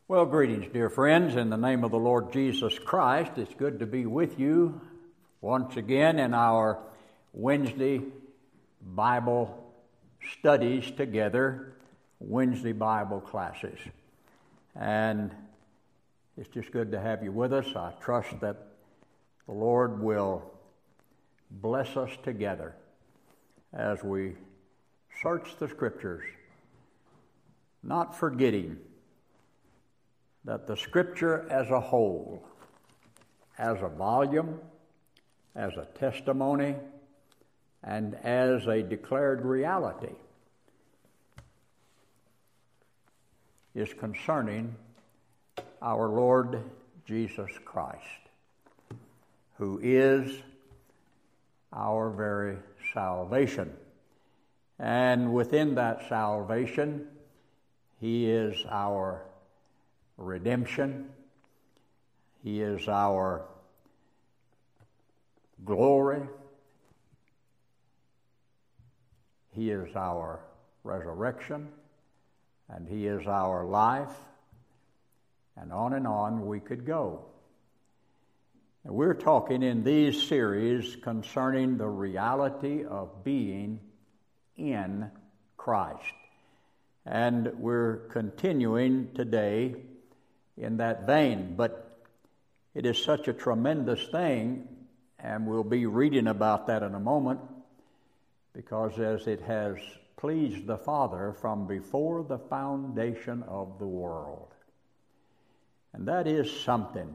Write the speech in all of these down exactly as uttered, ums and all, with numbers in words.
Well, greetings, dear friends, in the name of the Lord Jesus Christ. It's good to be with you once again in our Wednesday Bible studies together, Wednesday Bible classes. And it's just good to have you with us. I trust that the Lord will bless us together as we search the Scriptures, not forgetting that the Scripture as a whole, as a volume, as a testimony, and as a declared reality, is concerning our Lord Jesus Christ, who is our very salvation. And within that salvation, He is our redemption. He is our glory. He is our resurrection. And He is our life. And on and on we could go. And we're talking in these series concerning the reality of being in Christ. And we're continuing today in that vein, but it is such a tremendous thing, and we'll be reading about that in a moment, because as it has pleased the Father from before the foundation of the world. And that is something.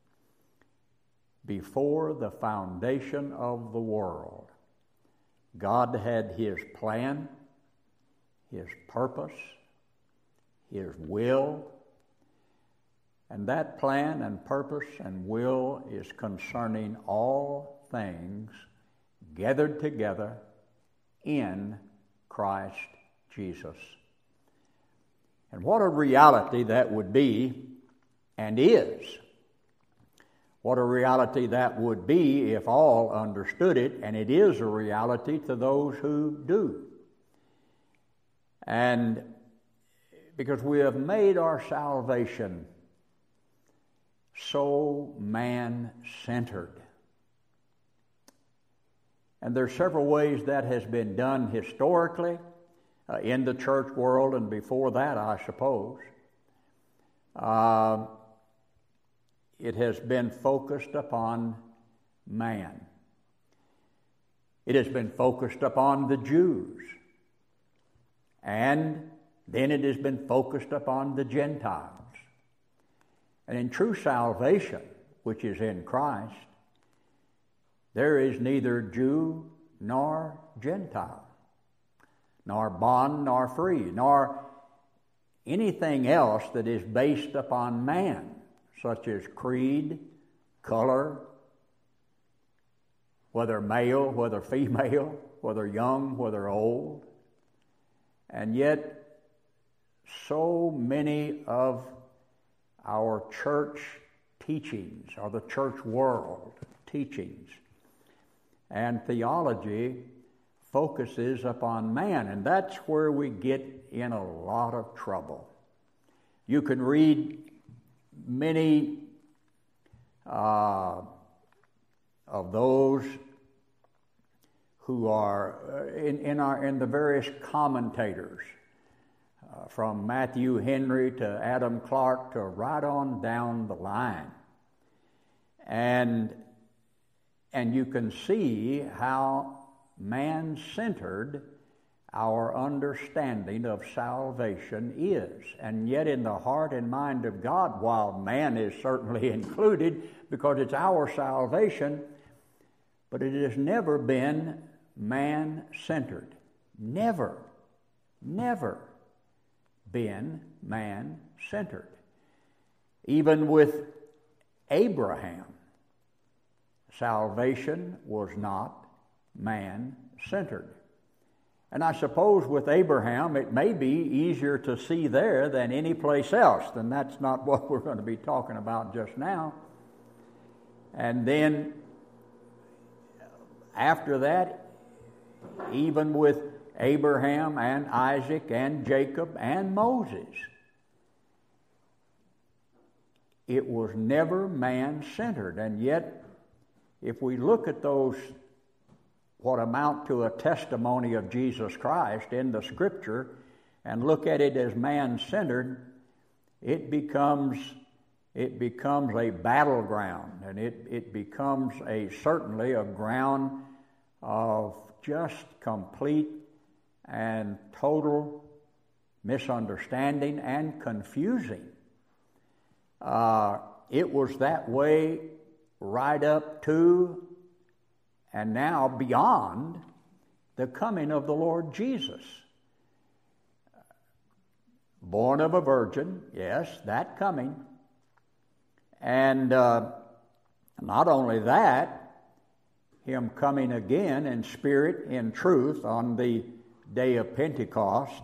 Before the foundation of the world, God had His plan, His purpose, His will. And that plan and purpose and will is concerning all things gathered together in Christ Jesus. And what a reality that would be, and is. What a reality that would be if all understood it, and it is a reality to those who do. And because we have made our salvation so man-centered. And there's several ways that has been done historically uh, in the church world, and before that, I suppose. Uh, it has been focused upon man. It has been focused upon the Jews. And then it has been focused upon the Gentiles. And in true salvation, which is in Christ, there is neither Jew nor Gentile, nor bond nor free, nor anything else that is based upon man, such as creed, color, whether male, whether female, whether young, whether old. And yet, so many of our church teachings, or the church world teachings, and theology focuses upon man, and that's where we get in a lot of trouble. You can read many uh, of those who are uh, in, in, our, in the various commentators, Uh, from Matthew Henry to Adam Clarke to right on down the line. And, and you can see how man-centered our understanding of salvation is. And yet in the heart and mind of God, while man is certainly included because it's our salvation, but it has never been man-centered. Never, never been man-centered. Even with Abraham, salvation was not man-centered. And I suppose with Abraham, it may be easier to see there than any place else, and that's not what we're going to be talking about just now. And then after that, even with Abraham and Isaac and Jacob and Moses, it was never man-centered. And yet, if we look at those, what amount to a testimony of Jesus Christ in the Scripture, and look at it as man-centered, it becomes it becomes a battleground, and it, it becomes a certainly a ground of just complete and total misunderstanding and confusing. Uh, it was that way right up to and now beyond the coming of the Lord Jesus. Born of a virgin, yes, that coming. And uh, not only that, him coming again in spirit, in truth, on the day of Pentecost.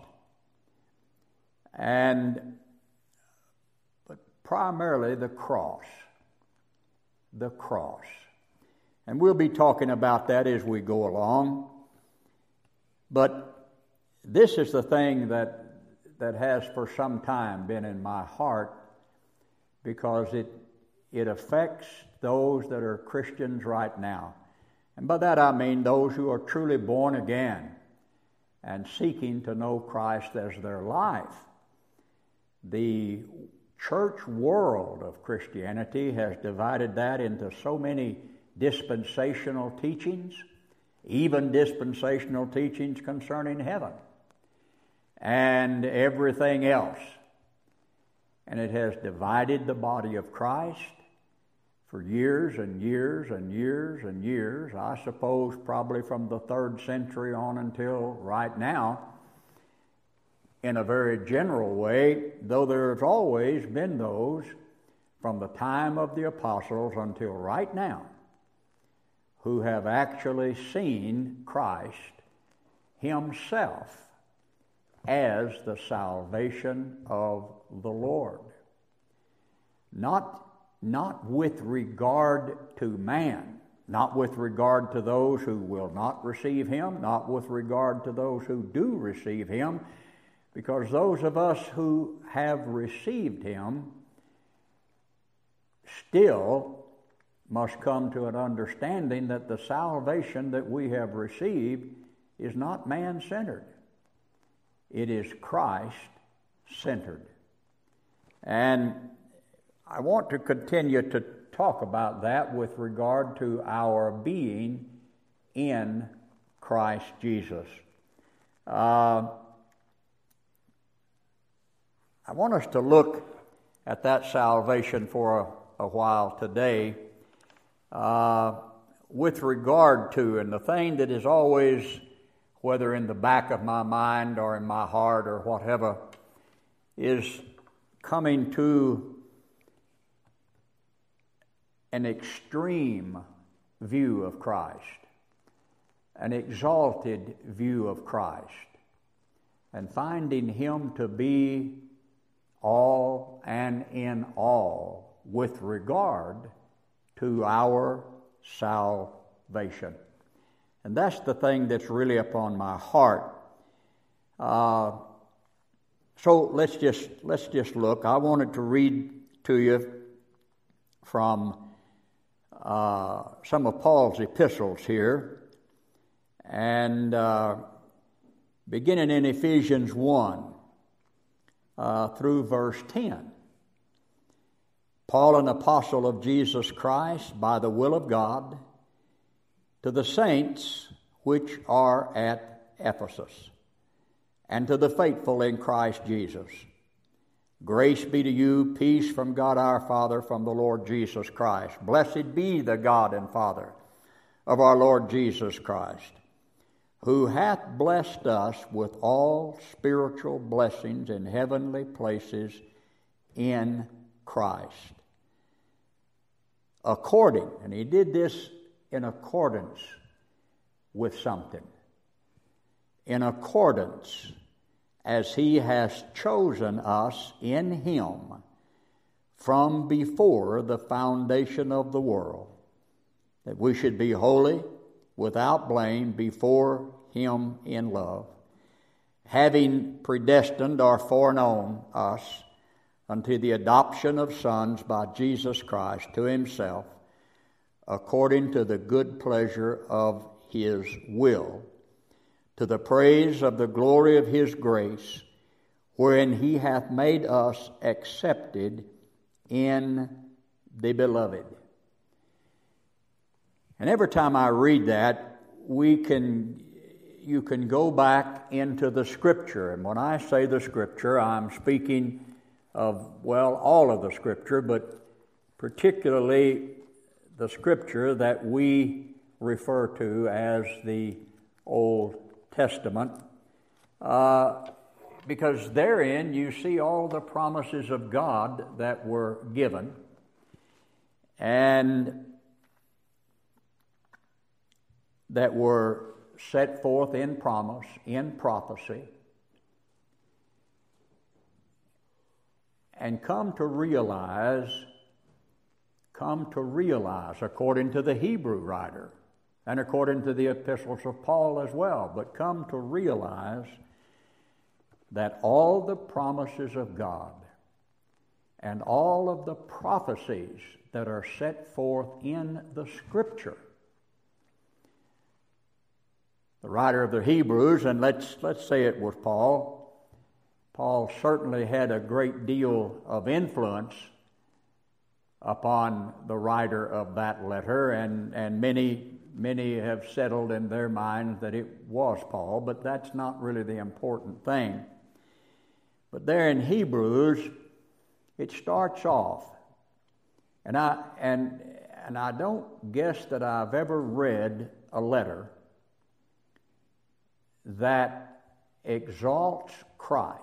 And, but primarily the cross. The cross. And we'll be talking about that as we go along. But this is the thing that, that has for some time been in my heart, because it, it affects those that are Christians right now. And by that I mean those who are truly born again and seeking to know Christ as their life. The church world of Christianity has divided that into so many dispensational teachings, even dispensational teachings concerning heaven and everything else. And it has divided the body of Christ for years and years and years and years, I suppose probably from the third century on until right now, in a very general way, though there's always been those from the time of the apostles until right now who have actually seen Christ himself as the salvation of the Lord. Not, not with regard to man, not with regard to those who will not receive him, not with regard to those who do receive him, because those of us who have received him still must come to an understanding that the salvation that we have received is not man-centered. It is Christ-centered. And I want to continue to talk about that with regard to our being in Christ Jesus. Uh, I want us to look at that salvation for a, a while today uh, with regard to, and the thing that is always, whether in the back of my mind or in my heart or whatever, is coming to an extreme view of Christ, an exalted view of Christ, and finding him to be all and in all with regard to our salvation. And that's the thing that's really upon my heart. Uh, so let's just let's just look. I wanted to read to you from uh, some of Paul's epistles here, and uh, beginning in Ephesians one uh, through verse ten. Paul, an apostle of Jesus Christ, by the will of God, to the saints which are at Ephesus, and to the faithful in Christ Jesus. Grace be to you, peace from God our Father, from the Lord Jesus Christ. Blessed be the God and Father of our Lord Jesus Christ, who hath blessed us with all spiritual blessings in heavenly places in Christ. According, and he did this in accordance with something. In accordance as he has chosen us in him from before the foundation of the world, that we should be holy, without blame, before him in love, having predestined or foreknown us unto the adoption of sons by Jesus Christ to himself, according to the good pleasure of his will, to the praise of the glory of his grace, wherein he hath made us accepted in the beloved. And every time I read that, we can, you can go back into the Scripture. And when I say the Scripture, I'm speaking of, well, all of the Scripture, but particularly the Scripture that we refer to as the Old Testament, uh, because therein you see all the promises of God that were given, and that were set forth in promise, in prophecy, and come to realize, come to realize, according to the Hebrew writer, and according to the epistles of Paul as well, but come to realize that all the promises of God and all of the prophecies that are set forth in the Scripture, the writer of the Hebrews, and let's let's say it was Paul, Paul certainly had a great deal of influence upon the writer of that letter, and, and many many have settled in their minds that it was Paul, but that's not really the important thing. But there in Hebrews, it starts off, and I and and I don't guess that I've ever read a letter that exalts Christ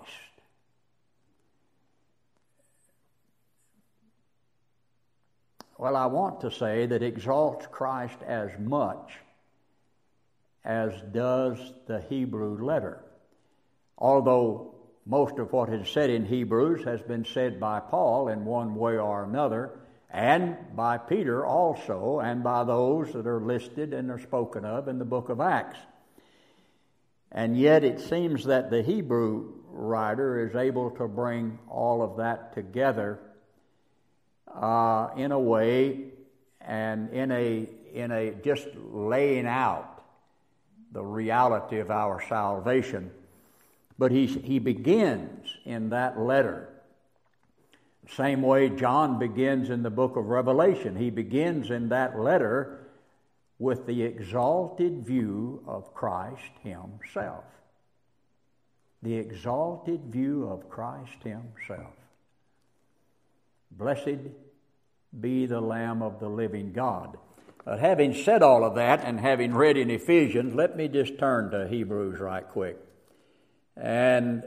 Well, I want to say that exalts Christ as much as does the Hebrew letter. Although most of what is said in Hebrews has been said by Paul in one way or another, and by Peter also, and by those that are listed and are spoken of in the book of Acts. And yet it seems that the Hebrew writer is able to bring all of that together uh, in a way and in a in a just laying out the reality of our salvation. But he he begins in that letter same way John begins in the book of Revelation. He begins in that letter with the exalted view of Christ himself. The exalted view of Christ himself. Blessed be the Lamb of the living God. But having said all of that and having read in Ephesians, let me just turn to Hebrews right quick and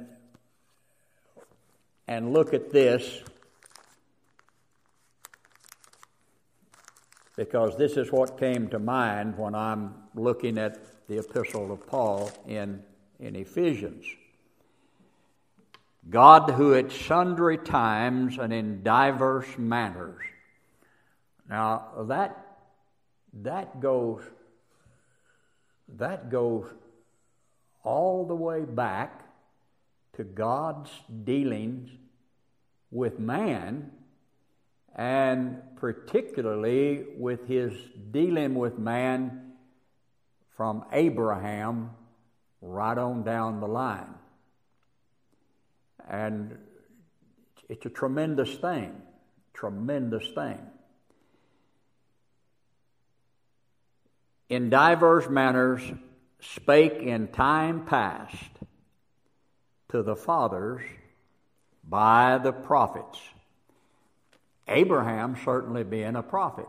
and look at this, because this is what came to mind when I'm looking at the epistle of Paul in, in Ephesians. God, who at sundry times and in diverse manners. Now that that goes that goes all the way back to God's dealings with man, and particularly with his dealing with man from Abraham right on down the line. And it's a tremendous thing, tremendous thing. In divers manners spake in time past to the fathers by the prophets. Abraham certainly being a prophet,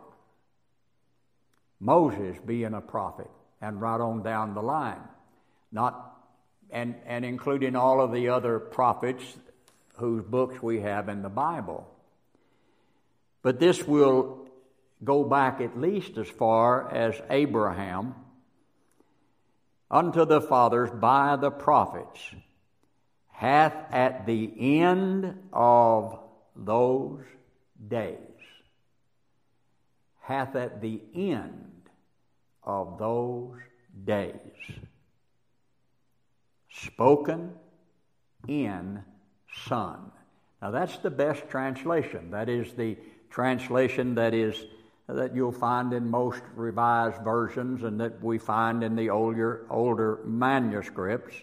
Moses being a prophet, and right on down the line, not and and including all of the other prophets whose books we have in the Bible. But this will go back at least as far as Abraham unto the fathers by the prophets, hath at the end of those days, hath at the end of those days spoken in Son. Now that's the best translation. That is the translation that is that you'll find in most revised versions and that we find in the older older manuscripts.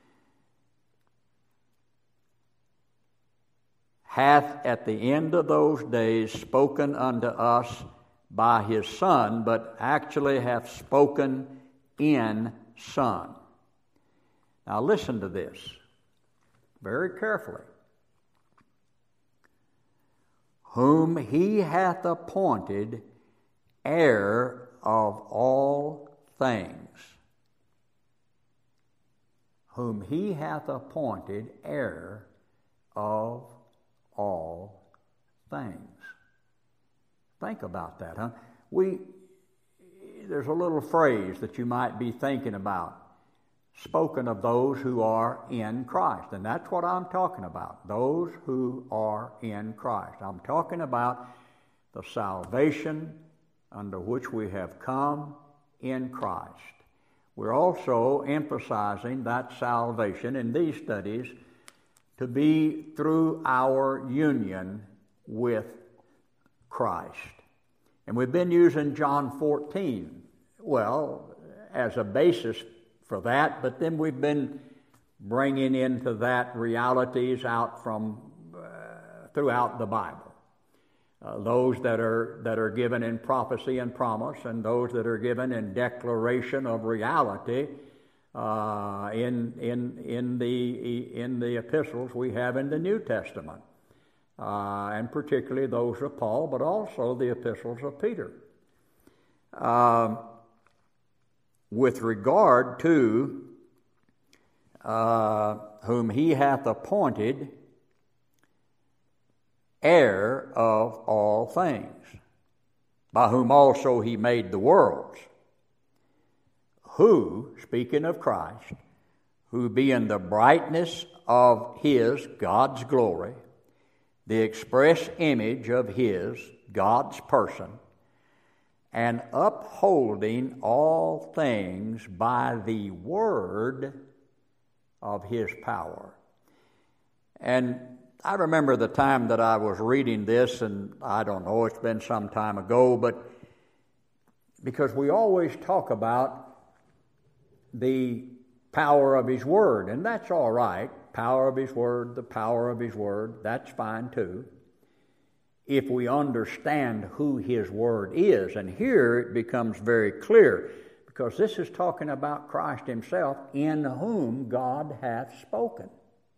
Hath at the end of those days spoken unto us by his Son, but actually hath spoken in Son. Now listen to this very carefully. Whom he hath appointed heir of all things. Whom he hath appointed heir of all things. Think about that, huh? We, there's a little phrase that you might be thinking about, spoken of those who are in Christ. And that's what I'm talking about, those who are in Christ. I'm talking about the salvation under which we have come in Christ. We're also emphasizing that salvation in these studies to be through our union with Christ. And we've been using John fourteen, well, as a basis for that, but then we've been bringing into that realities out from uh, throughout the Bible. Uh, those that are that are given in prophecy and promise, and those that are given in declaration of reality uh, in in in the in the epistles we have in the New Testament, uh, and particularly those of Paul, but also the epistles of Peter. Uh, with regard to uh, whom he hath appointed heir of all things, by whom also he made the worlds, who, speaking of Christ, who being the brightness of his, God's glory, the express image of his, God's person, and upholding all things by the word of his power. And I remember the time that I was reading this, and I don't know, it's been some time ago, but because we always talk about the power of his word, and that's all right, power of his word, the power of his word, that's fine too, if we understand who his word is. And here it becomes very clear, because this is talking about Christ himself, in whom God hath spoken.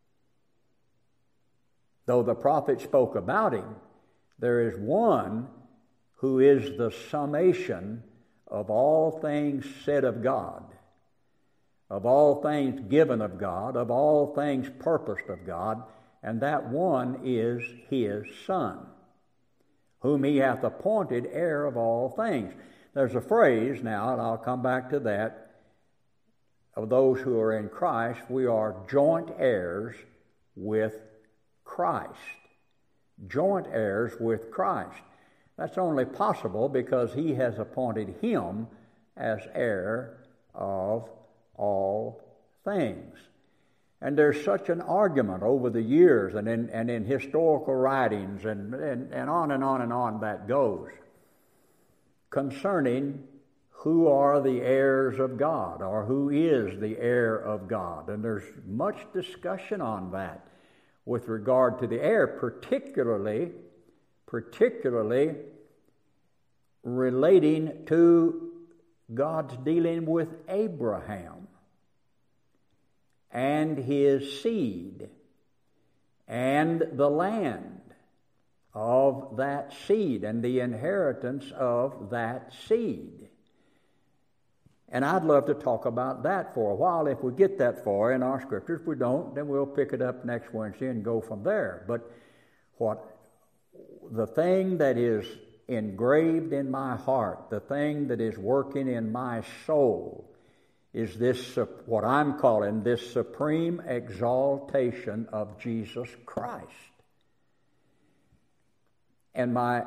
Though the prophet spoke about him, there is one who is the summation of all things said of God, of all things given of God, of all things purposed of God, and that one is his Son, whom he hath appointed heir of all things. There's a phrase now, and I'll come back to that, of those who are in Christ, we are joint heirs with Christ. Joint heirs with Christ. That's only possible because he has appointed him as heir of all things. And there's such an argument over the years and in, and in historical writings and, and, and on and on and on that goes concerning who are the heirs of God, or who is the heir of God. And there's much discussion on that with regard to the heir, particularly, particularly relating to God's dealing with Abraham and his seed and the land of that seed and the inheritance of that seed. And I'd love to talk about that for a while if we get that far in our scriptures. If we don't, then we'll pick it up next Wednesday and go from there. But what the thing that is engraved in my heart, the thing that is working in my soul, is this, what I'm calling this supreme exaltation of Jesus Christ. And my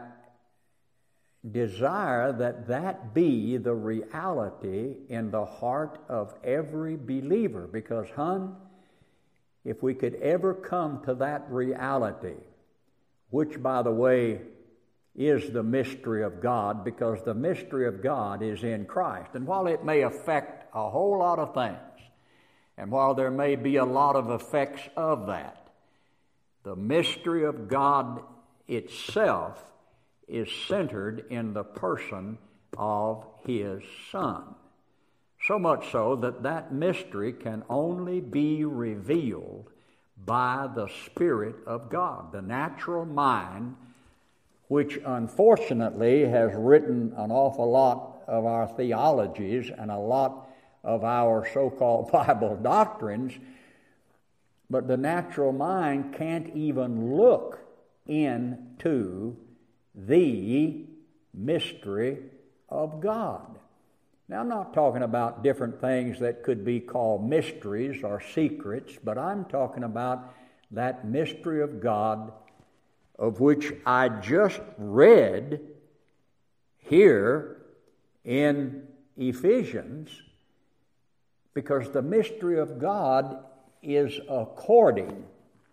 desire that that be the reality in the heart of every believer, because, hun, if we could ever come to that reality, which, by the way, is the mystery of God, because the mystery of God is in Christ. And while it may affect a whole lot of things, and while there may be a lot of effects of that, the mystery of God itself is centered in the person of His Son. So much so that that mystery can only be revealed by the Spirit of God. The natural mind, which unfortunately has written an awful lot of our theologies and a lot of our so-called Bible doctrines, but the natural mind can't even look into the mystery of God. Now, I'm not talking about different things that could be called mysteries or secrets, but I'm talking about that mystery of God of which I just read here in Ephesians, because the mystery of God is according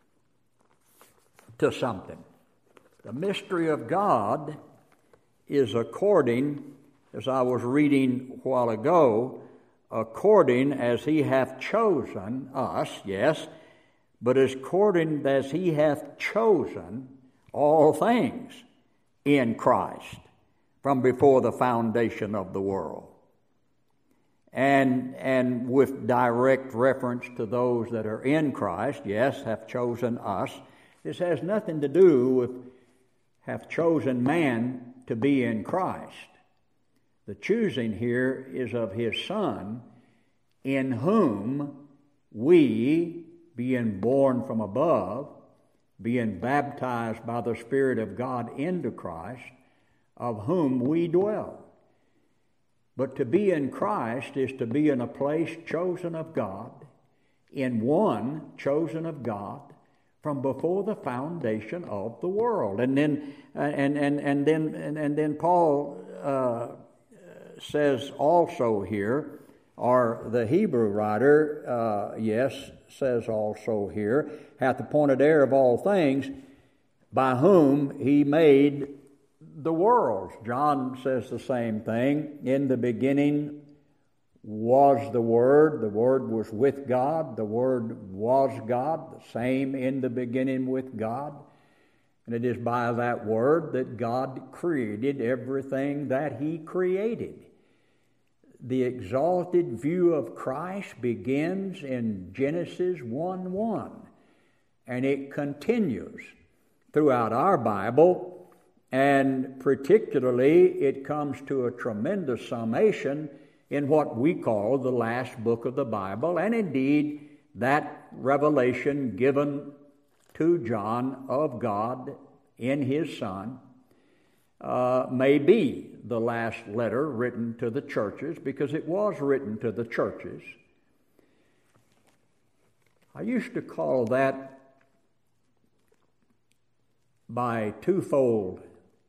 to something. The mystery of God is according, as I was reading a while ago, according as He hath chosen us, yes, but as according as He hath chosen all things in Christ from before the foundation of the world. And, and with direct reference to those that are in Christ, yes, have chosen us. This has nothing to do with have chosen man to be in Christ. The choosing here is of His Son, in whom we, being born from above, being baptized by the Spirit of God into Christ, of whom we dwell. But to be in Christ is to be in a place chosen of God, in one chosen of God, from before the foundation of the world. And then, and and and then, and, and then Paul uh, says also here, or the Hebrew writer, uh, yes, says also here, hath appointed heir of all things, by whom He made the worlds. John says the same thing. In the beginning was the Word. The Word was with God. The Word was God. The same in the beginning with God. And it is by that Word that God created everything that He created. The exalted view of Christ begins in Genesis one one, and it continues throughout our Bible. And particularly, it comes to a tremendous summation in what we call the last book of the Bible, and indeed that revelation given to John of God in His Son uh, may be the last letter written to the churches, because it was written to the churches. I used to call that by twofold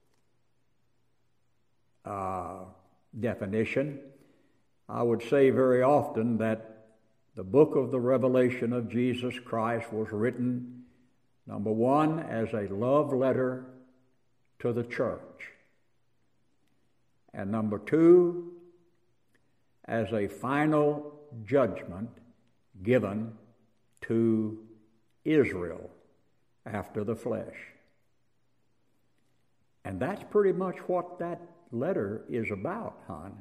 Uh, definition. I would say very often that the book of the Revelation of Jesus Christ was written, number one, as a love letter to the church, and number two, as a final judgment given to Israel after the flesh. And that's pretty much what that letter is about, hon.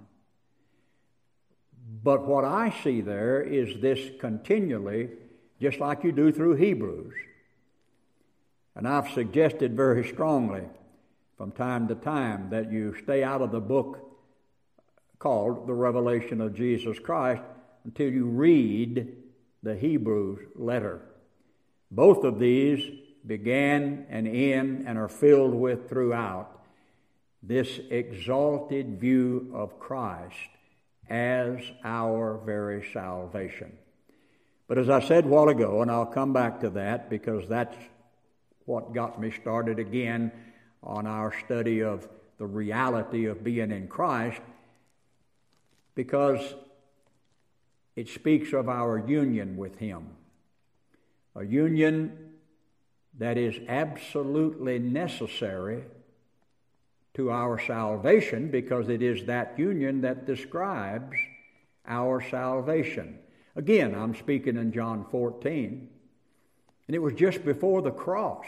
But what I see there is this continually, just like you do through Hebrews. And I've suggested very strongly from time to time that you stay out of the book called the Revelation of Jesus Christ until you read the Hebrews letter. Both of these began and end and are filled with throughout this exalted view of Christ as our very salvation. But as I said a while ago, and I'll come back to that because that's what got me started again on our study of the reality of being in Christ, because it speaks of our union with Him. a union that is absolutely necessary to our salvation, because it is that union that describes our salvation. Again, I'm speaking in John fourteen, and it was just before the cross.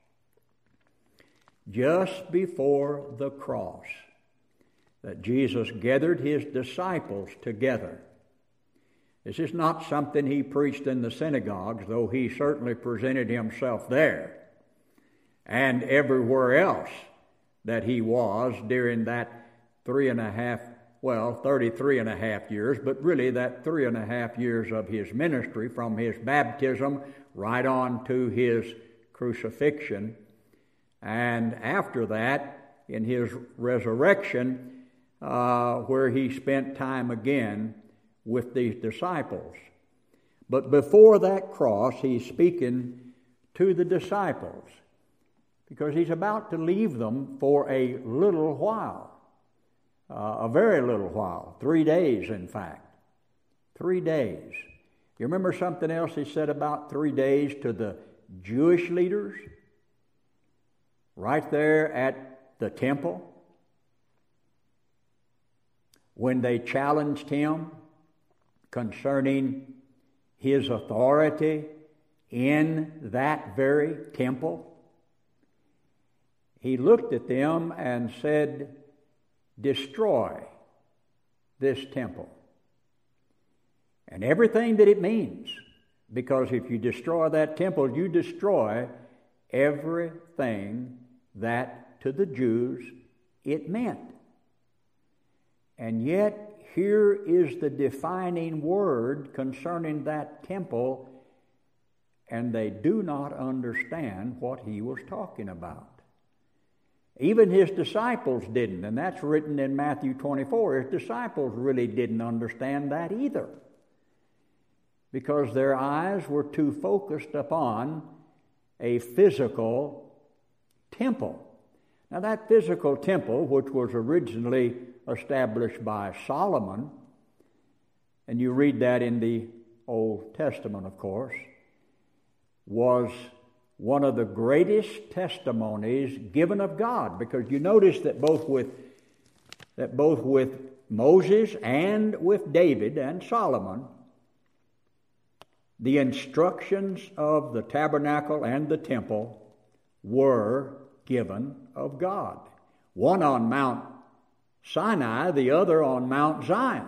Just before the cross that Jesus gathered his disciples together. This is not something he preached in the synagogues, though he certainly presented himself there and everywhere else that he was during that three and a half, well, thirty-three and a half years, but really that three and a half years of his ministry, from his baptism right on to his crucifixion. And after that, in his resurrection, uh, where he spent time again with these disciples. But before that cross, he's speaking to the disciples, because he's about to leave them for a little while, uh, a very little while, three days in fact, three days. You remember something else he said about three days to the Jewish leaders? Right there at the temple, when they challenged him concerning his authority in that very temple, he looked at them and said, "Destroy this temple and everything that it means, because if you destroy that temple, you destroy everything that to the Jews it meant." And yet, here is the defining word concerning that temple, and they do not understand what he was talking about. Even his disciples didn't, and that's written in Matthew twenty-four. His disciples really didn't understand that either, because their eyes were too focused upon a physical temple. Now, that physical temple, which was originally established by Solomon, and you read that in the Old Testament, of course, was one of the greatest testimonies given of God, because you notice that both with that both with Moses and with David and Solomon, the instructions of the tabernacle and the temple were given of God. One on Mount Sinai, the other on Mount Zion,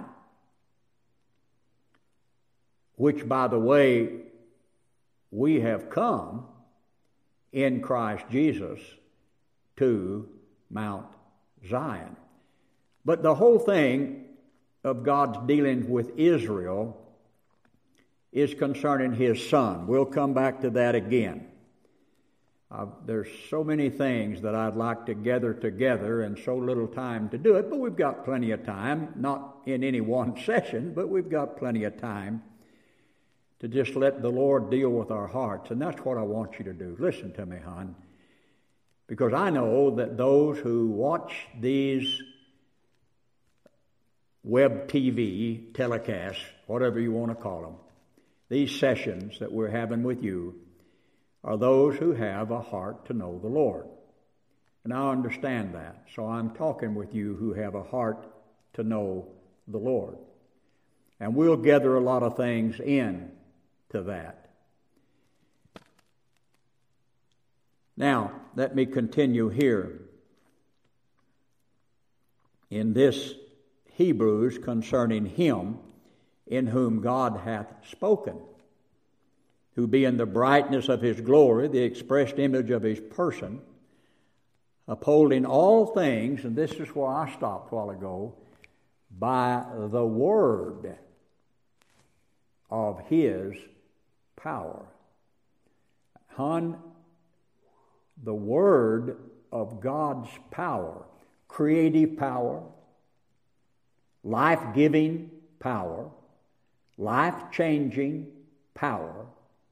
which, by the way, we have come in Christ Jesus to Mount Zion. But the whole thing of God's dealing with Israel is concerning his Son. We'll come back to that again. Uh, there's so many things that I'd like to gather together and so little time to do it, but we've got plenty of time, not in any one session, but we've got plenty of time to just let the Lord deal with our hearts. And that's what I want you to do. Listen to me, hon, because I know that those who watch these web T V telecasts, whatever you want to call them, these sessions that we're having with you, are those who have a heart to know the Lord. And I understand that. So I'm talking with you who have a heart to know the Lord. And we'll gather a lot of things in to that. Now, let me continue here in this Hebrews concerning him in whom God hath spoken, who being the brightness of his glory, the expressed image of his person, upholding all things, and this is where I stopped a while ago, by the word of his power. Hon, the word of God's power, creative power, life-giving power, life-changing power,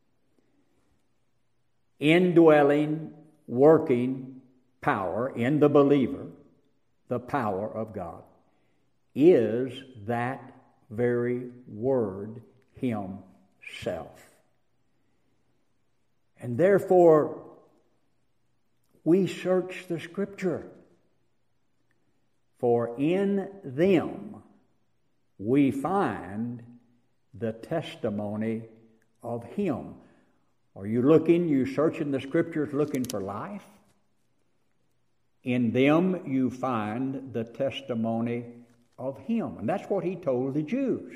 indwelling, working power in the believer, the power of God, is that very word himself. And therefore, we search the Scripture. For in them we find the testimony of Him. Are you looking, you searching the Scriptures looking for life? In them you find the testimony of Him. And that's what He told the Jews.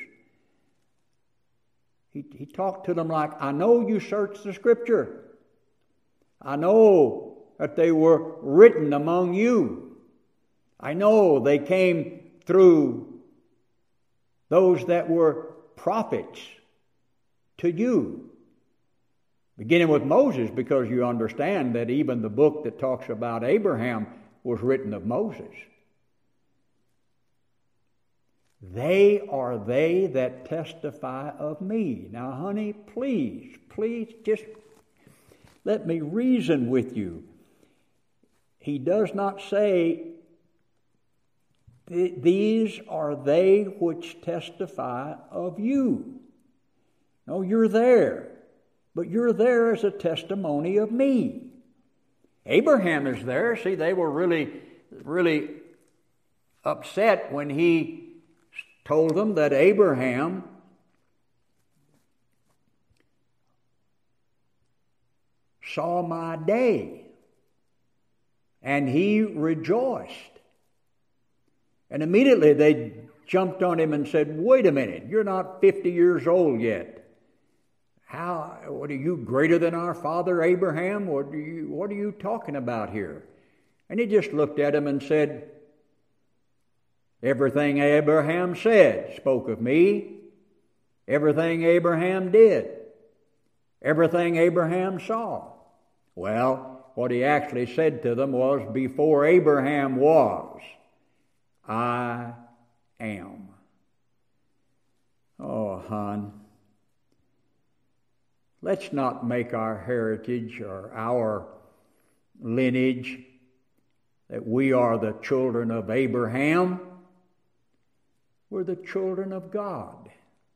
He, he talked to them like, I know you search the Scripture. I know that they were written among you. I know they came through those that were prophets to you. Beginning with Moses, because you understand that even the book that talks about Abraham was written of Moses. They are they that testify of me. Now, honey, please, please just let me reason with you. He does not say, these are they which testify of you. No, you're there. But you're there as a testimony of me. Abraham is there. See, they were really, really upset when he told them that Abraham saw my day, and he rejoiced. And immediately they jumped on him and said, wait a minute, you're not fifty years old yet. How, what are you greater than our father Abraham? What are you, what are you talking about here? And he just looked at him and said, everything Abraham said spoke of me. Everything Abraham did. Everything Abraham saw. Well, what he actually said to them was, before Abraham was, I am. Oh, hon. Let's not make our heritage or our lineage that we are the children of Abraham. We're the children of God.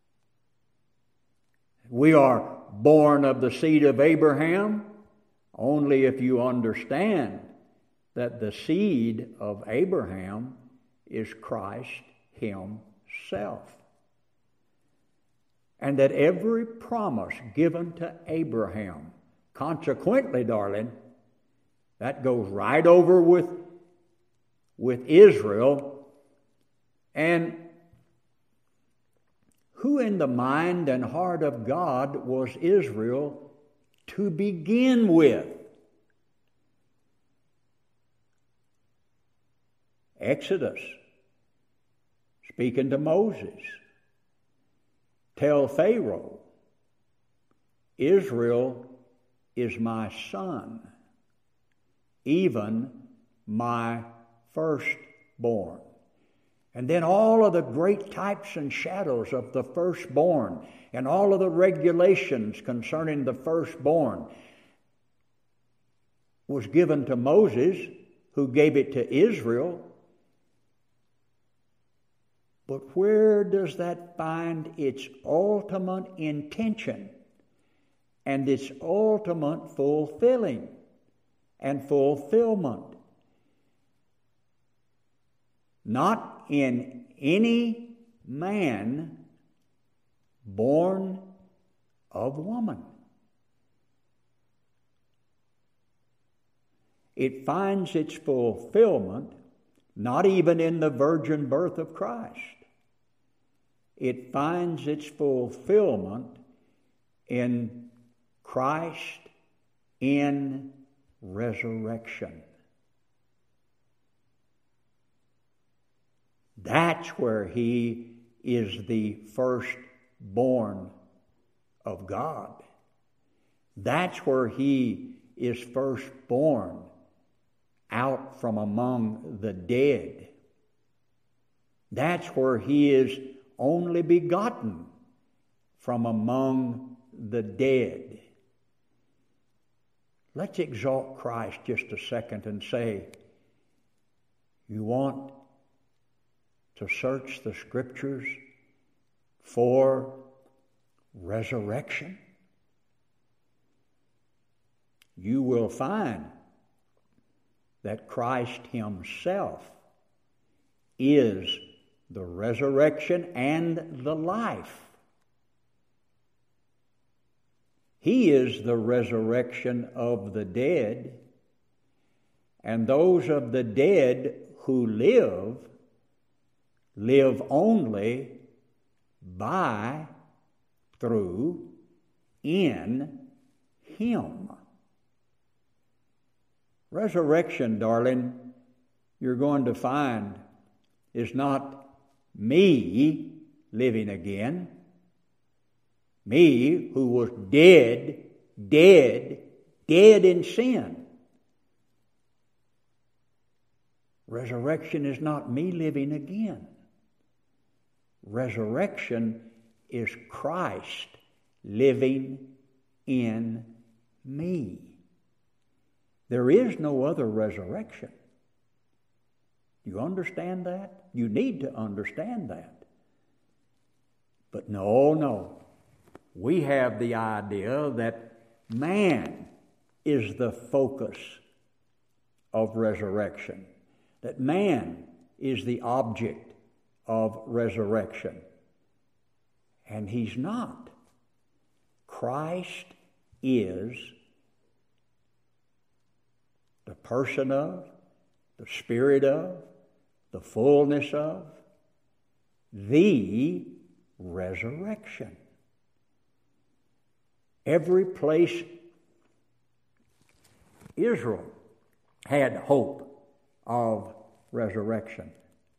We are born of the seed of Abraham only if you understand that the seed of Abraham is Christ Himself. And that every promise given to Abraham, consequently, darling, that goes right over with, with Israel. And who in the mind and heart of God was Israel to begin with? Exodus, speaking to Moses. Tell Pharaoh, Israel is my son, even my firstborn. And then all of the great types and shadows of the firstborn and all of the regulations concerning the firstborn was given to Moses, who gave it to Israel. But where does that find its ultimate intention and its ultimate fulfilling and fulfillment? Not in any man born of woman. It finds its fulfillment not even in the virgin birth of Christ. It finds its fulfillment in Christ in resurrection. That's where He is the firstborn of God. That's where He is firstborn out from among the dead. That's where He is only begotten from among the dead. Let's exalt Christ just a second and say, you want to search the Scriptures for resurrection? you will find that Christ himself is the resurrection and the life. He is the resurrection of the dead, and those of the dead who live, live only by, through, in Him. Resurrection, darling, you're going to find is not me living again, me who was dead, dead, dead in sin. Resurrection is not me living again. Resurrection is Christ living in me. There is no other resurrection. You understand that? You need to understand that. But no, no. We have the idea that man is the focus of resurrection, that man is the object of resurrection. And he's not. Christ is the person of, the spirit of, the fullness of, the resurrection. Every place Israel had hope of resurrection.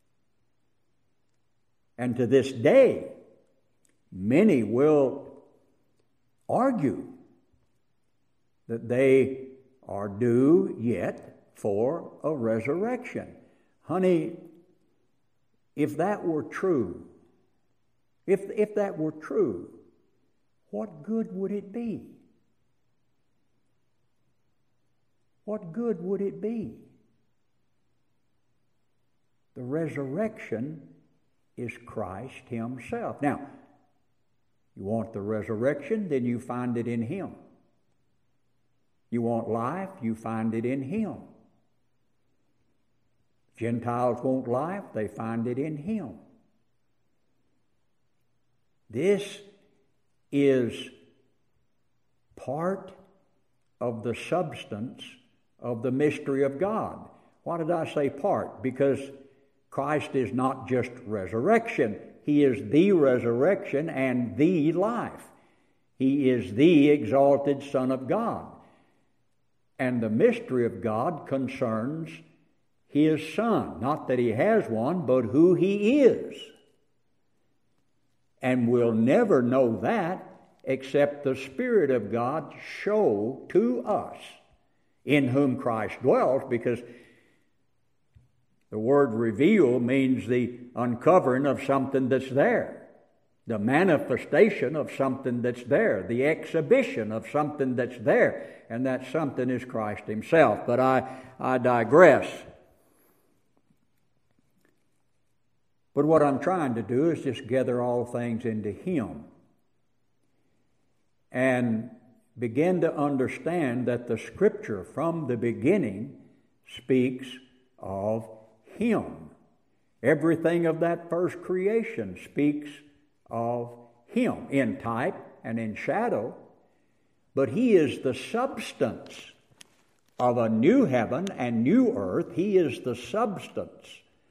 And to this day, many will argue that they are due yet for a resurrection. Honey, if that were true, if, if that were true, what good would it be? What good would it be? The resurrection is Christ himself. Now, you want the resurrection, then you find it in him. You want life, you find it in him. Gentiles want life, they find it in him. This is part of the substance of the mystery of God. Why did I say part? Because Christ is not just resurrection. He is the resurrection and the life. He is the exalted Son of God. And the mystery of God concerns his Son. Not that he has one, but who he is. And we'll never know that except the Spirit of God show to us in whom Christ dwells, because the word reveal means the uncovering of something that's there, the manifestation of something that's there, the exhibition of something that's there, and that something is Christ himself. But I, I digress. But what I'm trying to do is just gather all things into him and begin to understand that the Scripture from the beginning speaks of him. Everything of that first creation speaks of him in type and in shadow, but he is the substance of a new heaven and new earth. He is the substance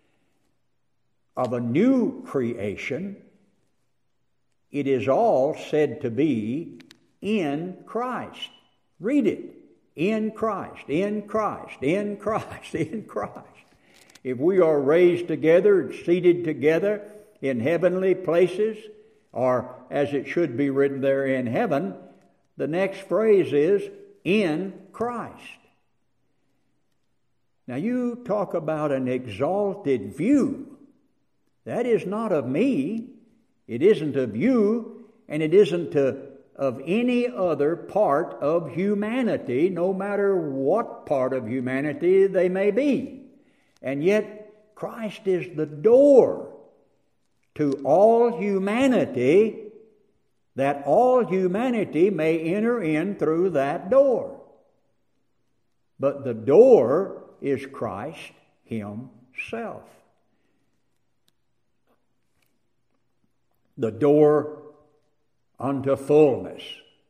of a new creation. It is all said to be in Christ. Read it. In Christ, in Christ, in Christ, in Christ. If we are raised together, seated together in heavenly places, or as it should be written there, in heaven, the next phrase is in Christ. Now you talk about an exalted view. That is not of me, it isn't of you, and it isn't to, of any other part of humanity, no matter what part of humanity they may be. And yet, Christ is the door to all humanity, that all humanity may enter in through that door. But the door is Christ Himself. The door unto fullness.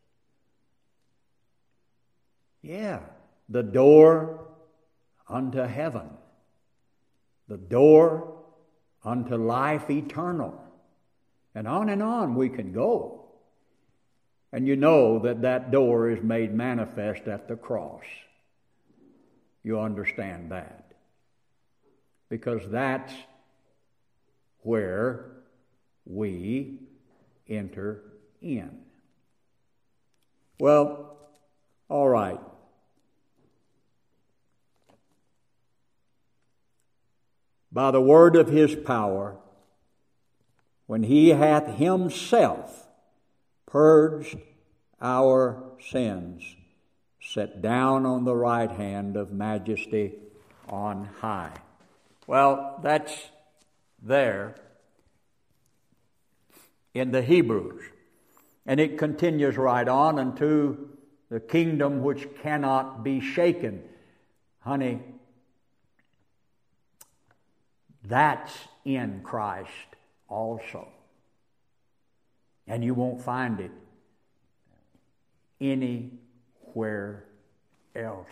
Yeah, the door unto heaven. The door unto life eternal. And on and on we can go. And you know that that door is made manifest at the cross. You understand that. Because that's where we enter in. Well, all right. By the word of His power, when He hath Himself purged our sins, set down on the right hand of majesty on high. Well, that's there in the Hebrews. And it continues right on unto the kingdom which cannot be shaken. Honey, that's in Christ also. And you won't find it anywhere else.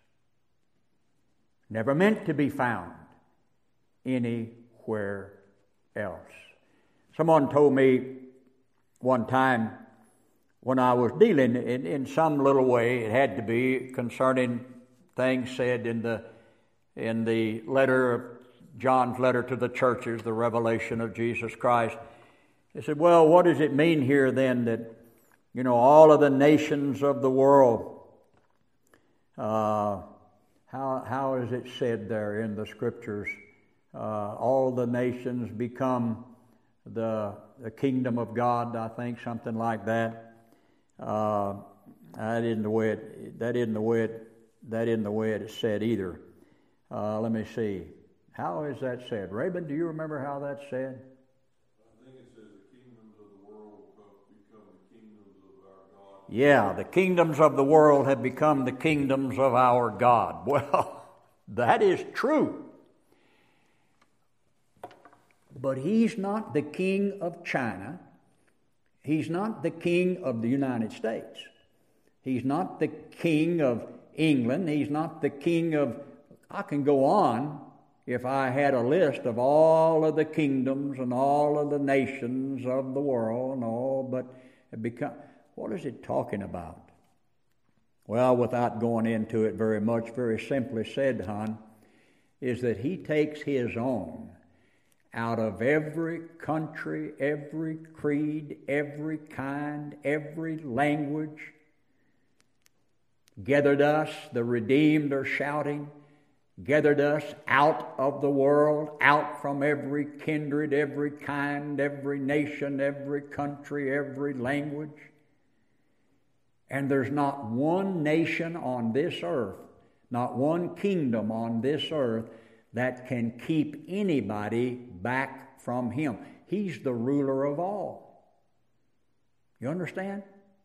Never meant to be found anywhere else. Someone told me one time when I was dealing in, in some little way, it had to be concerning things said in the in the letter of John's letter to the churches, the revelation of Jesus Christ. They said, well, what does it mean here then that, you know, all of the nations of the world, uh, how how is it said there in the scriptures, uh, all the nations become the the kingdom of God, I think, something like that. Uh, that isn't the way it, that isn't the way it, that isn't the way it is said either. Uh, let me see. How is that said? Raven, do you remember how that's said? I think it says the kingdoms of the world have become the kingdoms of our God. Yeah, the kingdoms of the world have become the kingdoms of our God. Well, that is true. But He's not the king of China. He's not the king of the United States. He's not the king of England. He's not the king of... I can go on if I had a list of all of the kingdoms and all of the nations of the world and all, but it become, what is it talking about? Well, without going into it very much, very simply said, hon, is that He takes His own out of every country, every creed, every kind, every language, gathered us, the redeemed are shouting, gathered us out of the world, out from every kindred, every kind, every nation, every country, every language. And there's not one nation on this earth, not one kingdom on this earth that can keep anybody back from Him. He's the ruler of all. You understand?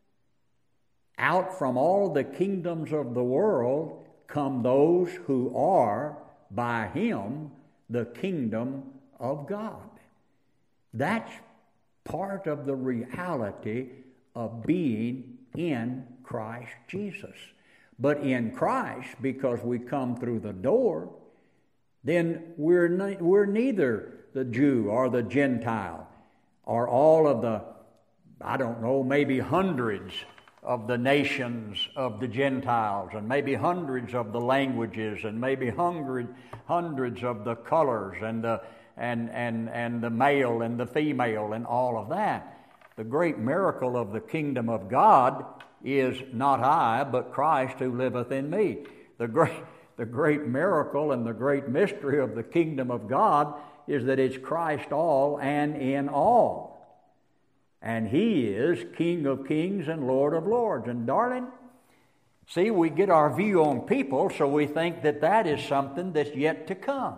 Out from all the kingdoms of the world come those who are, by Him, the kingdom of God. That's part of the reality of being in Christ Jesus. But in Christ, because we come through the door, then we're ne- we're neither the Jew or the Gentile or all of the, I don't know, maybe hundreds of the nations of the Gentiles, and maybe hundreds of the languages, and maybe hundred, hundreds of the colors, and the and and and the male and the female, and all of that. The great miracle of the kingdom of God is not I, but Christ who liveth in me. The great the great miracle and the great mystery of the kingdom of God is that it's Christ all and in all. And He is King of kings and Lord of lords. And darling, see, we get our view on people, so we think that that is something that's yet to come.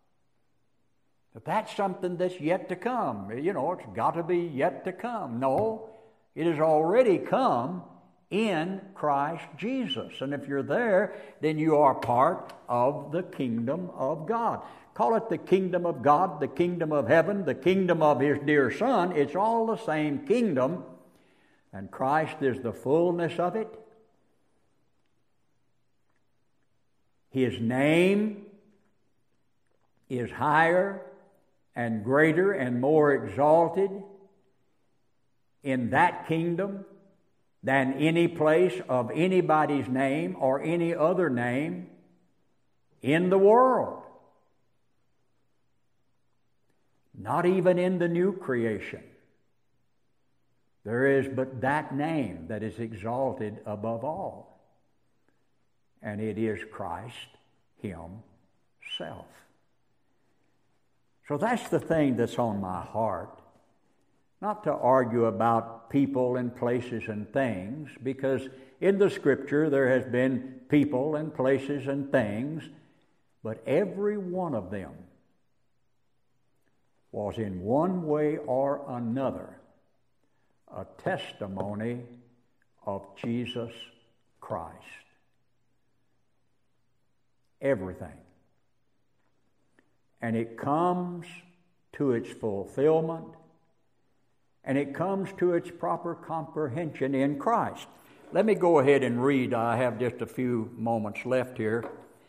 That that's something that's yet to come. You know, it's got to be yet to come. No, it has already come in Christ Jesus. And if you're there, then you are part of the kingdom of God. Call it the kingdom of God, the kingdom of heaven, the kingdom of His dear Son. It's all the same kingdom, and Christ is the fullness of it. His name is higher and greater and more exalted in that kingdom than any place of anybody's name or any other name in the world. Not even in the new creation. There is but that name that is exalted above all, and it is Christ Himself. So that's the thing that's on my heart. Not to argue about people and places and things, because in the Scripture there has been people and places and things, but every one of them was in one way or another a testimony of Jesus Christ. Everything. And it comes to its fulfillment, and it comes to its proper comprehension in Christ. Let me go ahead and read. I have just a few moments left here.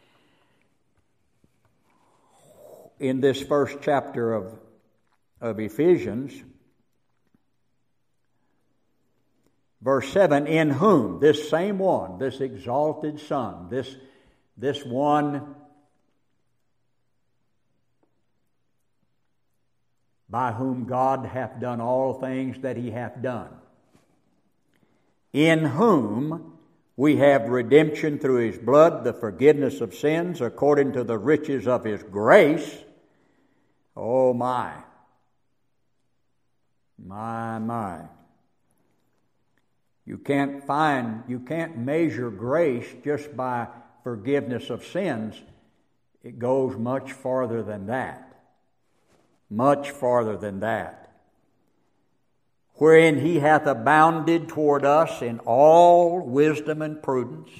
In this first chapter of, of Ephesians, verse seven, in whom, this same one, this exalted Son, this, this one by whom God hath done all things that He hath done, in whom we have redemption through His blood, the forgiveness of sins, according to the riches of His grace. Oh my, my, my. You can't find, you can't measure grace just by forgiveness of sins. It goes much farther than that. Much farther than that. Wherein He hath abounded toward us in all wisdom and prudence,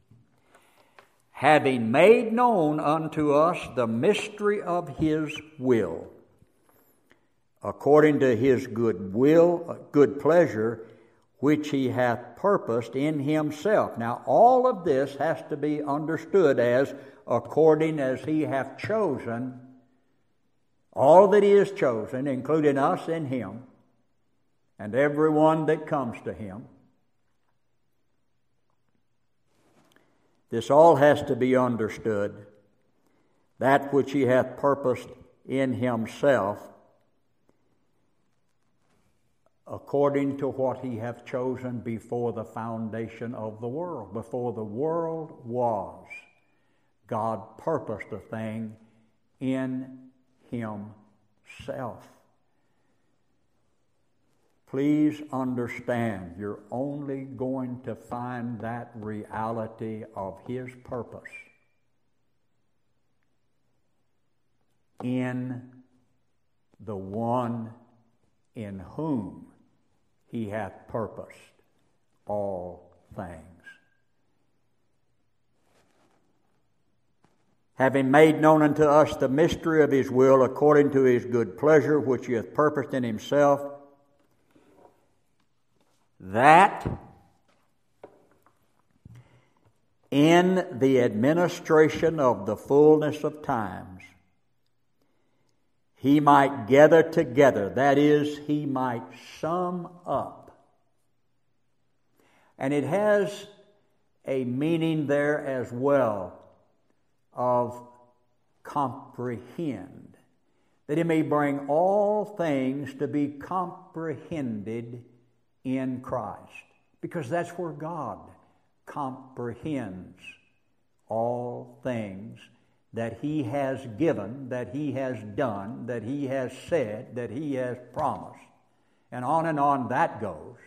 having made known unto us the mystery of His will, according to His good will, good pleasure, which He hath purposed in Himself. Now, all of this has to be understood as according as He hath chosen all that He has chosen, including us in Him, and everyone that comes to Him. This all has to be understood. That which He hath purposed in Himself, according to what He hath chosen before the foundation of the world. Before the world was, God purposed a thing in Himself. Please understand, you're only going to find that reality of His purpose in the one in whom He hath purposed all things. Having made known unto us the mystery of His will, according to His good pleasure, which He hath purposed in Himself, that in the administration of the fullness of times He might gather together, that is, He might sum up. And it has a meaning there as well of comprehend, that He may bring all things to be comprehended in Christ, because that's where God comprehends all things that He has given, that He has done, that He has said, that He has promised, and on and on that goes.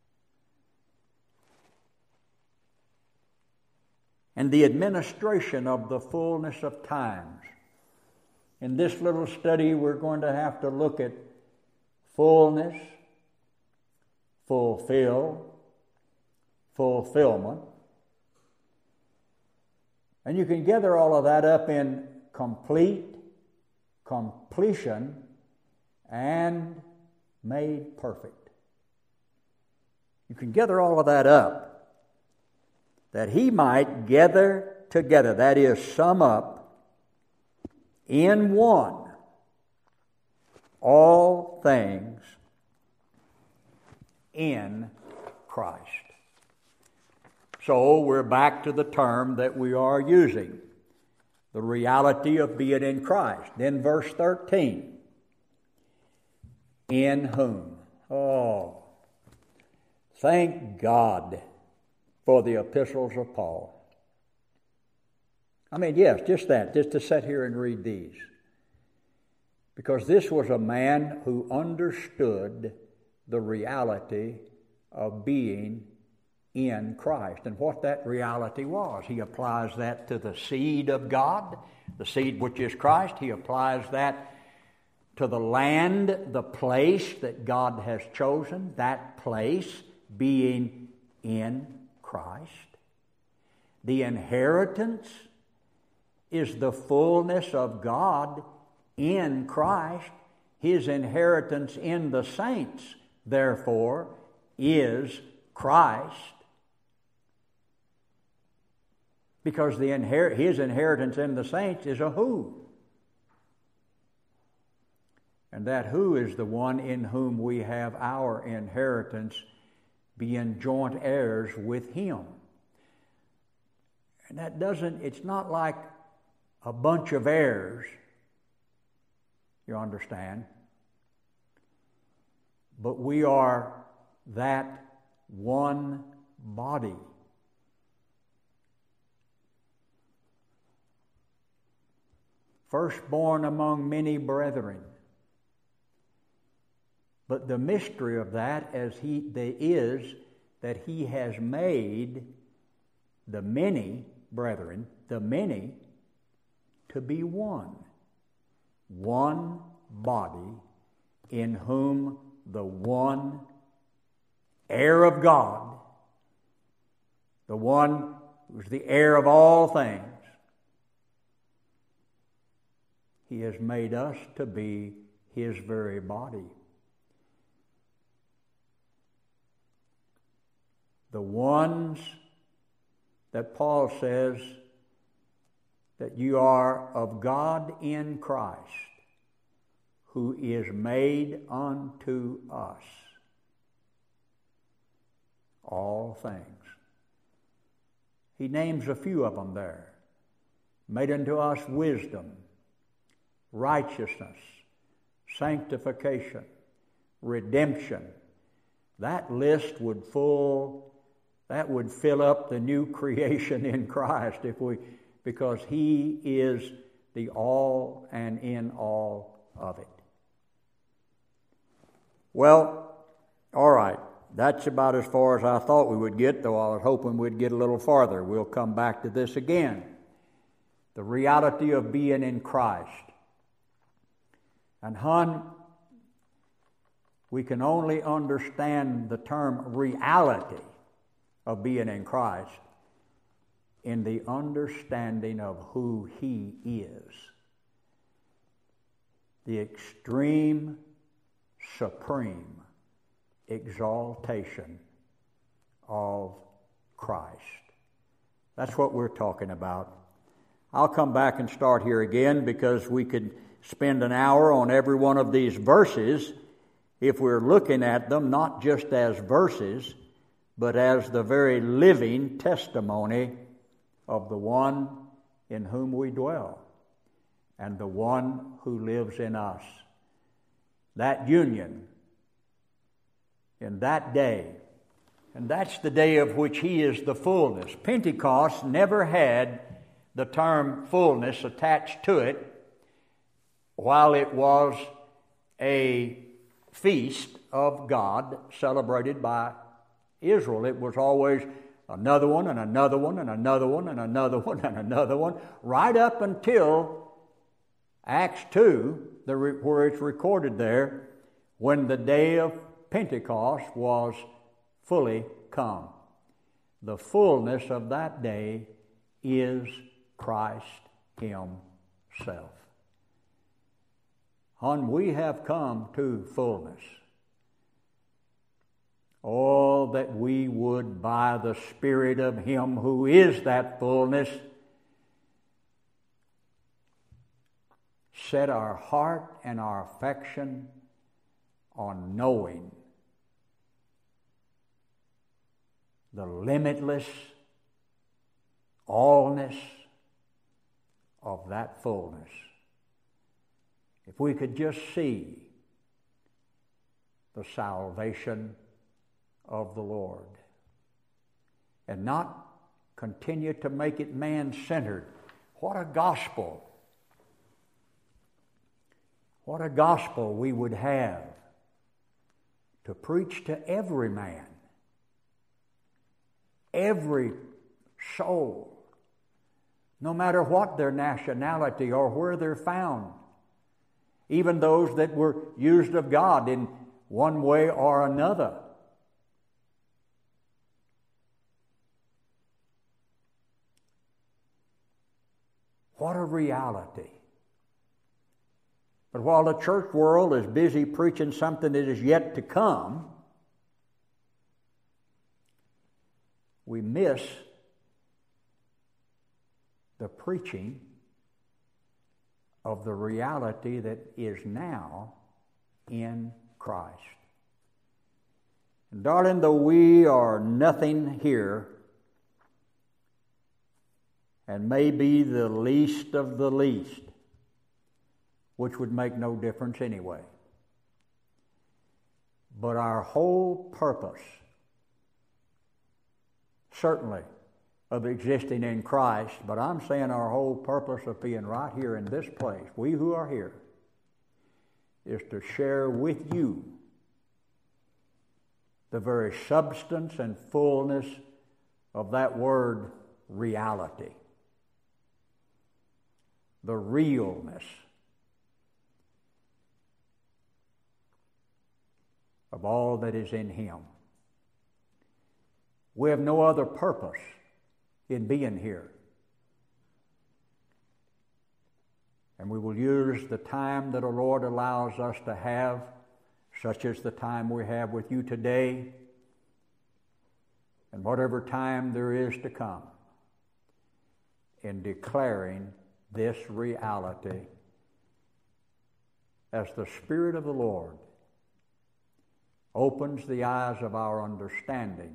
And the administration of the fullness of times. In this little study, we're going to have to look at fullness, fulfill, fulfillment. And you can gather all of that up in complete, completion, and made perfect. You can gather all of that up, that he might gather together, that is, sum up in one all things in Christ. So we're back to the term that we are using, the reality of being in Christ. Then verse thirteen, in whom. Oh, thank God for the epistles of Paul. I mean, yes, just that, just to sit here and read these. Because this was a man who understood the reality of being in Christ and what that reality was. He applies that to the seed of God, the seed which is Christ. He applies that to the land, the place that God has chosen, that place being in Christ. The inheritance is the fullness of God in Christ. His inheritance in the saints, therefore, is Christ. Because the inher- his inheritance in the saints is a who. And that who is the one in whom we have our inheritance, being joint heirs with him. And that doesn't, it's not like a bunch of heirs, you understand? But we are that one body. Firstborn among many brethren. But the mystery of that as he there is that he has made the many brethren, the many, to be one. One body in whom the one heir of God, the one who is the heir of all things, he has made us to be his very body. The ones that Paul says that you are of God in Christ, who is made unto us all things. He names a few of them there. Made unto us wisdom, righteousness, sanctification, redemption. That list would full, that would fill up the new creation in Christ if we, because he is the all and in all of it. Well, all right. That's about as far as I thought we would get, though I was hoping we'd get a little farther. We'll come back to this again. The reality of being in Christ. And hon, we can only understand the term reality of being in Christ in the understanding of who he is. The extreme, supreme exaltation of Christ. That's what we're talking about. I'll come back and start here again because we could spend an hour on every one of these verses if we're looking at them not just as verses, but as the very living testimony of the one in whom we dwell and the one who lives in us. That union in that day, and that's the day of which he is the fullness. Pentecost never had the term fullness attached to it while it was a feast of God celebrated by Israel. It was always another one and another one and another one and another one and another one, right up until Acts two, the, where it's recorded there, when the day of Pentecost was fully come. the fullness of that day is Christ Himself. Hon, we have come to fullness. Oh, that we would, by the Spirit of Him who is that fullness, set our heart and our affection on knowing the limitless allness of that fullness. If we could just see the salvation of the Lord and not continue to make it man-centered. What a gospel! What a gospel we would have to preach to every man, every soul, no matter what their nationality or where they're found, even those that were used of God in one way or another. What a reality. But while the church world is busy preaching something that is yet to come, we miss the preaching of the reality that is now in Christ. And darling, though we are nothing here and may be the least of the least, which would make no difference anyway, but our whole purpose, certainly, of existing in Christ, but I'm saying our whole purpose of being right here in this place, we who are here, is to share with you the very substance and fullness of that word reality. The realness of all that is in Him. We have no other purpose in being here. And we will use the time that the Lord allows us to have, such as the time we have with you today, and whatever time there is to come, in declaring this reality as the Spirit of the Lord opens the eyes of our understanding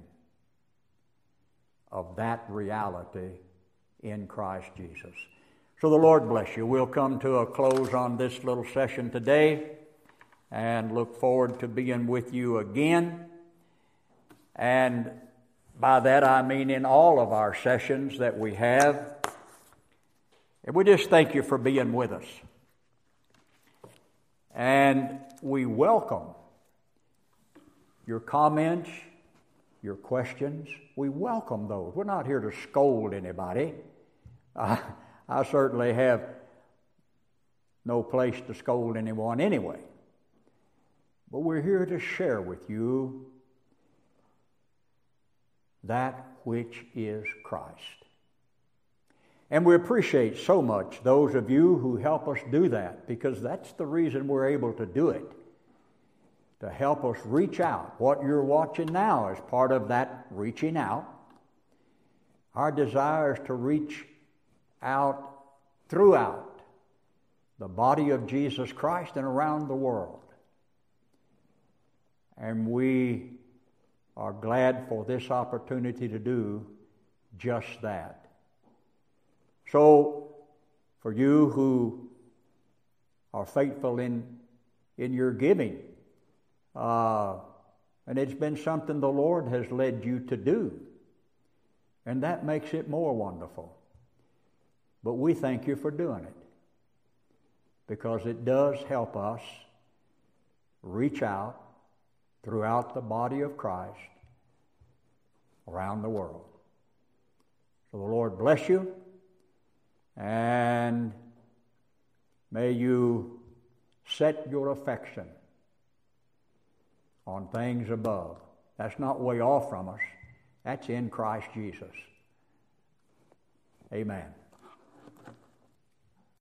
of that reality in Christ Jesus. So the Lord bless you. We'll come to a close on this little session today and look forward to being with you again. And by that I mean in all of our sessions that we have. And we just thank you for being with us. And we welcome your comments, your questions. We welcome those. We're not here to scold anybody. I, I certainly have no place to scold anyone anyway. But we're here to share with you that which is Christ. And we appreciate so much those of you who help us do that, because that's the reason we're able to do it, to help us reach out. What you're watching now is part of that reaching out. Our desire is to reach out throughout the body of Jesus Christ and around the world. And we are glad for this opportunity to do just that. So, for you who are faithful in, in your giving, uh, and it's been something the Lord has led you to do, and that makes it more wonderful. But we thank you for doing it, because it does help us reach out throughout the body of Christ around the world. So the Lord bless you, and may you set your affection on things above. That's not way off from us. That's in Christ Jesus. Amen.